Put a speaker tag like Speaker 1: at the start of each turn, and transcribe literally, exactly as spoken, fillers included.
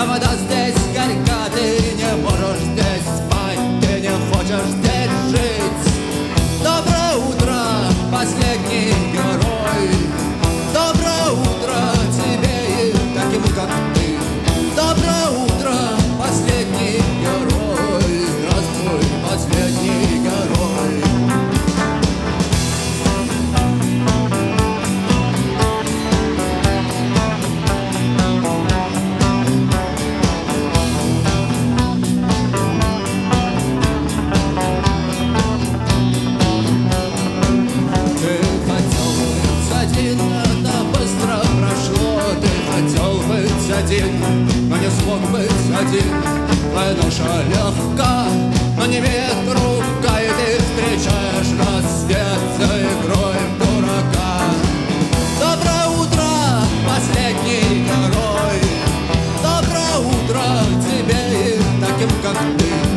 Speaker 1: Но вода здесь горька, ты не можешь здесь спать, ты не хочешь здесь жить. Доброе утро, последний герой. Доброе утро тебе и таким, как ты. Доброе утро, последний герой. Здравствуй, последний герой. Один, но не смог быть один. Твоя ноша легка, но не имеет рука, и ты встречаешь рассвет за игрой в дурака. Доброе утро, последний герой. Доброе утро тебе и таким, как ты.